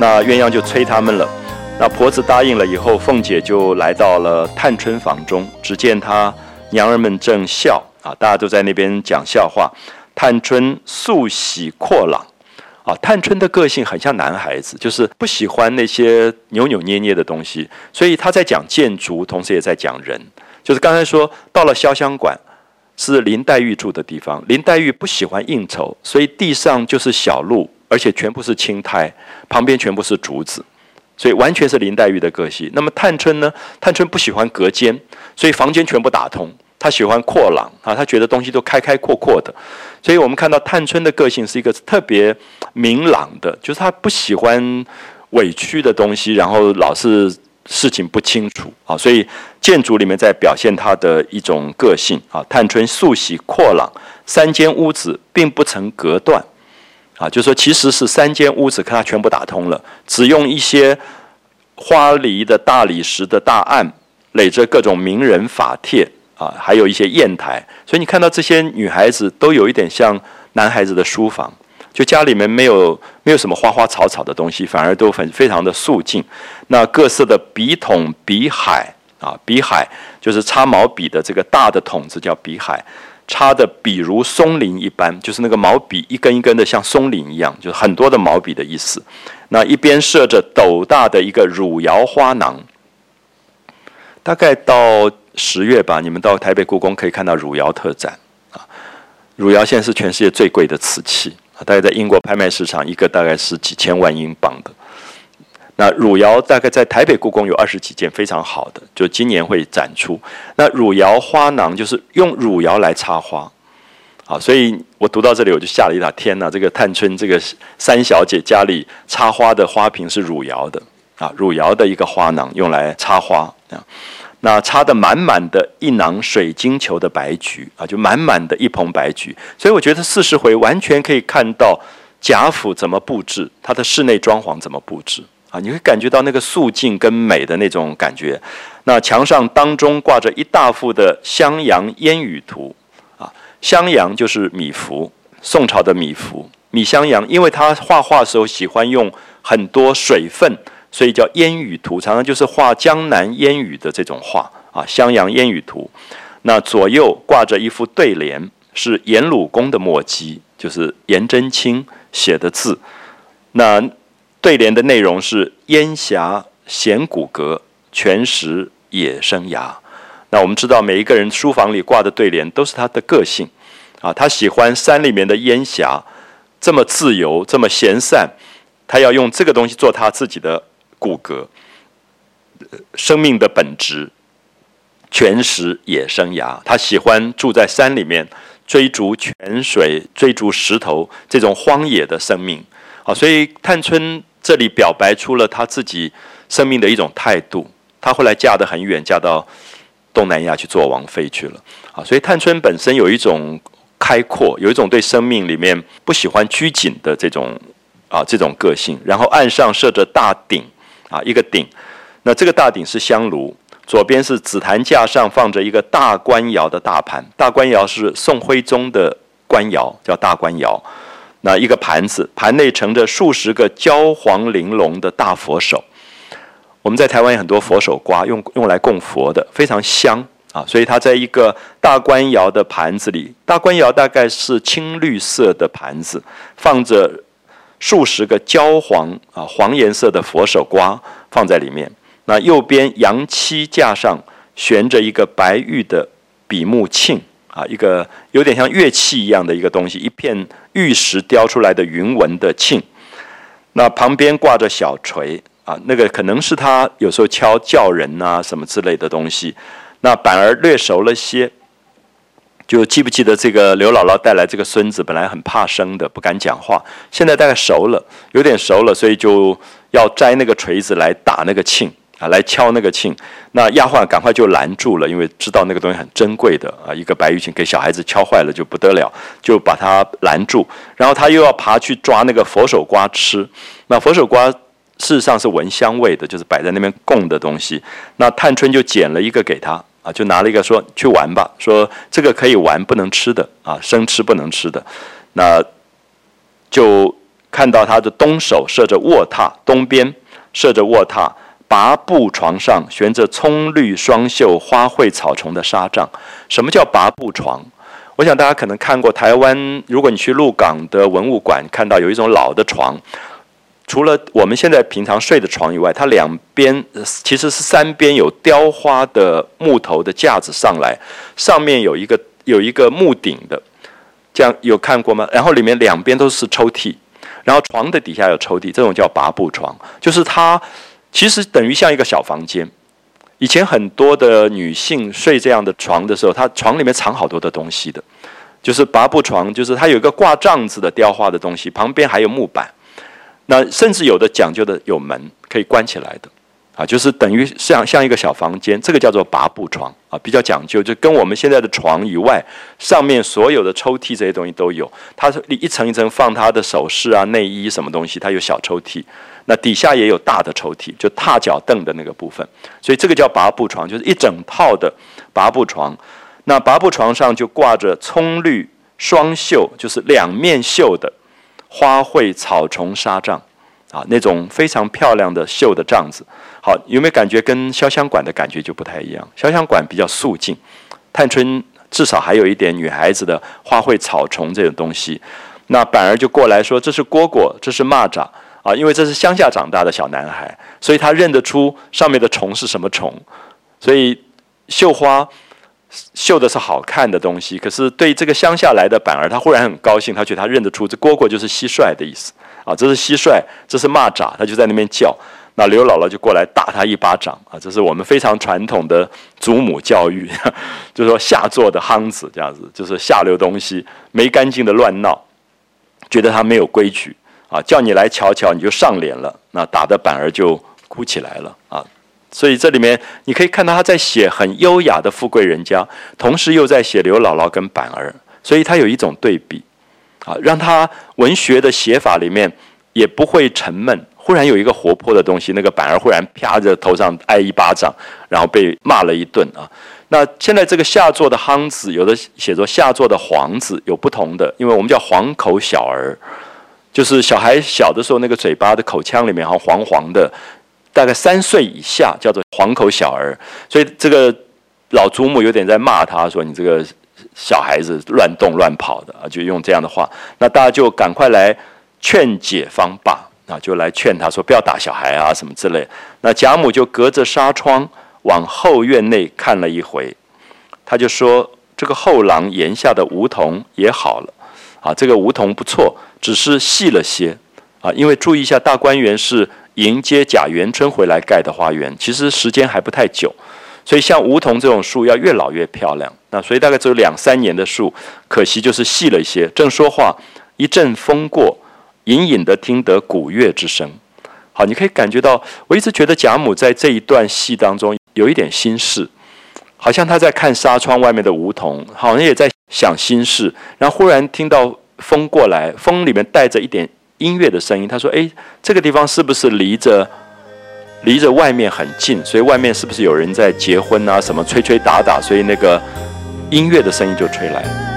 那鸳鸯就催他们了。那婆子答应了以后，凤姐就来到了探春房中，只见她娘儿们正笑啊，大家都在那边讲笑话。探春素喜阔朗啊，探春的个性很像男孩子，就是不喜欢那些扭扭捏捏的东西，所以她在讲建筑，同时也在讲人。就是刚才说到了潇湘馆，是林黛玉住的地方，林黛玉不喜欢应酬，所以地上就是小路，而且全部是青苔，旁边全部是竹子，所以完全是林黛玉的个性。那么探春呢？探春不喜欢隔间，所以房间全部打通。她喜欢阔朗啊，她觉得东西都开开阔阔的。所以我们看到探春的个性是一个特别明朗的，就是她不喜欢委屈的东西，然后老是事情不清楚啊。所以建筑里面在表现她的一种个性啊。探春素喜阔朗，3间屋子并不曾隔断。啊，就是说，其实是3间屋子，可它全部打通了，只用一些花梨的大理石的大案，垒着各种名人法帖啊，还有一些砚台，所以你看到这些女孩子都有一点像男孩子的书房，就家里面没有什么花花草草的东西，反而都非常的素净。那各色的笔筒、笔海啊，笔海就是插毛笔的这个大的筒子叫笔海。插的笔如松林一般，就是那个毛笔一根一根的像松林一样，就是很多的毛笔的意思。那一边设着斗大的一个汝窑花囊，大概到10月吧，你们到台北故宫可以看到汝窑特展啊。汝窑现在是全世界最贵的瓷器，大概在英国拍卖市场一个大概是几千万英镑的。那汝窑大概在台北故宫有20几件非常好的，就今年会展出。那汝窑花囊就是用汝窑来插花，好，所以我读到这里我就吓了一跳，天哪！这个探春这个3小姐家里插花的花瓶是汝窑的啊，汝窑的一个花囊用来插花啊，那插的满满的一囊水晶球的白菊啊，就满满的一捧白菊。所以我觉得40回完全可以看到贾府怎么布置，它的室内装潢怎么布置。啊，你会感觉到那个素净跟美的那种感觉。那墙上当中挂着一大幅的襄阳烟雨图，啊，襄阳就是米芾，宋朝的米芾，米襄阳，因为他画画的时候喜欢用很多水分，所以叫烟雨图，常常就是画江南烟雨的这种画啊，襄阳烟雨图。那左右挂着一副对联，是颜鲁公的墨迹，就是颜真卿写的字。那对联的内容是烟霞显骨骼，泉石野生芽。那我们知道每一个人书房里挂的对联都是他的个性啊，他喜欢山里面的烟霞，这么自由，这么闲散，他要用这个东西做他自己的骨骼，生命的本质。泉石野生芽，他喜欢住在山里面，追逐泉水，追逐石头，这种荒野的生命啊，所以探春这里表白出了她自己生命的一种态度。她后来嫁得很远，嫁到东南亚去做王妃去了啊。所以探春本身有一种开阔，有一种对生命里面不喜欢拘谨的这种个性。然后岸上设着大鼎啊，一个鼎，那这个大鼎是香炉，左边是紫檀架上放着一个大官窑的大盘，大官窑是宋徽宗的官窑，叫大官窑。那一个盘子，盘内盛着数十个焦黄玲珑的大佛手。我们在台湾有很多佛手瓜，用来供佛的，非常香啊。所以它在一个大官窑的盘子里，大官窑大概是青绿色的盘子，放着数十个焦黄啊黄颜色的佛手瓜放在里面。那右边阳漆架上悬着一个白玉的比目磬。啊，一个有点像乐器一样的一个东西，一片玉石雕出来的云纹的磬。那旁边挂着小锤啊，那个可能是他有时候敲叫人啊什么之类的东西。那板儿略熟了些，就记不记得这个刘姥姥带来这个孙子，本来很怕生的，不敢讲话，现在大概熟了，有点熟了，所以就要摘那个锤子来打那个磬。啊，来敲那个磬，那丫鬟赶快就拦住了，因为知道那个东西很珍贵的啊，一个白玉磬给小孩子敲坏了就不得了，就把它拦住。然后他又要爬去抓那个佛手瓜吃，那佛手瓜事实上是闻香味的，就是摆在那边供的东西。那探春就捡了一个给他啊，就拿了一个说去玩吧，说这个可以玩，不能吃的啊，生吃不能吃的。那就看到他的东手设着卧榻，东边设着卧榻，拔布床上悬着葱绿双绣花卉草丛的纱帐。什么叫拔布床？我想大家可能看过台湾，如果你去鹿港的文物馆，看到有一种老的床，除了我们现在平常睡的床以外，它两边其实是三边有雕花的木头的架子上来，上面有一个木顶的，这样有看过吗？然后里面两边都是抽屉，然后床的底下有抽屉，这种叫拔布床，就是它其实等于像一个小房间。以前很多的女性睡这样的床的时候，她床里面藏好多的东西的，就是拔布床，就是它有一个挂帐子的雕花的东西，旁边还有木板，那甚至有的讲究的有门可以关起来的，啊，就是等于像一个小房间，这个叫做拔布床啊，比较讲究，就跟我们现在的床以外，上面所有的抽屉这些东西都有，它一层一层放它的首饰啊、内衣什么东西，它有小抽屉。那底下也有大的抽屉，就踏脚凳的那个部分，所以这个叫拔布床，就是一整套的拔布床。那拔布床上就挂着葱绿双绣，就是两面绣的花卉草丛纱帐啊，那种非常漂亮的绣的帐子。好，有没有感觉跟潇湘馆的感觉就不太一样？潇湘馆比较素净，探春至少还有一点女孩子的花卉草丛这种东西。那板儿就过来说：“这是蝈蝈，这是蚂蚱。”啊，因为这是乡下长大的小男孩，所以他认得出上面的虫是什么虫。所以绣花绣的是好看的东西，可是对这个乡下来的板儿，他忽然很高兴，他觉得他认得出这蝈蝈就是蟋蟀的意思啊，这是蟋蟀，这是蚂蚱，他就在那边叫。那刘姥姥就过来打他一巴掌啊，这是我们非常传统的祖母教育，就是说下作的夯子这样子，就是下流东西，没干净的乱闹，觉得他没有规矩。啊，叫你来瞧瞧，你就上脸了，那打的板儿就哭起来了啊！所以这里面你可以看到他在写很优雅的富贵人家，同时又在写刘姥姥跟板儿，所以他有一种对比啊，让他文学的写法里面也不会沉闷，忽然有一个活泼的东西，那个板儿忽然啪着头上挨一巴掌，然后被骂了一顿啊。那现在这个下作的夯子，有的写作下作的黄子，有不同的，因为我们叫黄口小儿。就是小孩小的时候，那个嘴巴的口腔里面好像黄黄的，大概3岁以下叫做黄口小儿。所以这个老祖母有点在骂他说：“你这个小孩子乱动乱跑的啊！”就用这样的话，那大家就赶快来劝解方罢啊，就来劝他说：“不要打小孩啊，什么之类。”那贾母就隔着纱窗往后院内看了一回，他就说：“这个后廊檐下的梧桐也好了啊，这个梧桐不错。”只是细了些啊，因为注意一下，大观园是迎接贾元春回来盖的花园，其实时间还不太久，所以像梧桐这种树要越老越漂亮。那所以大概只有2-3年的树，可惜就是细了一些。正说话，一阵风过，隐隐的听得鼓乐之声。好，你可以感觉到，我一直觉得贾母在这一段戏当中有一点心事，好像她在看纱窗外面的梧桐，好像也在想心事，然后忽然听到风过来，风里面带着一点音乐的声音。他说：“哎，这个地方是不是离着外面很近？所以外面是不是有人在结婚啊？什么吹吹打打？所以那个音乐的声音就吹来了。”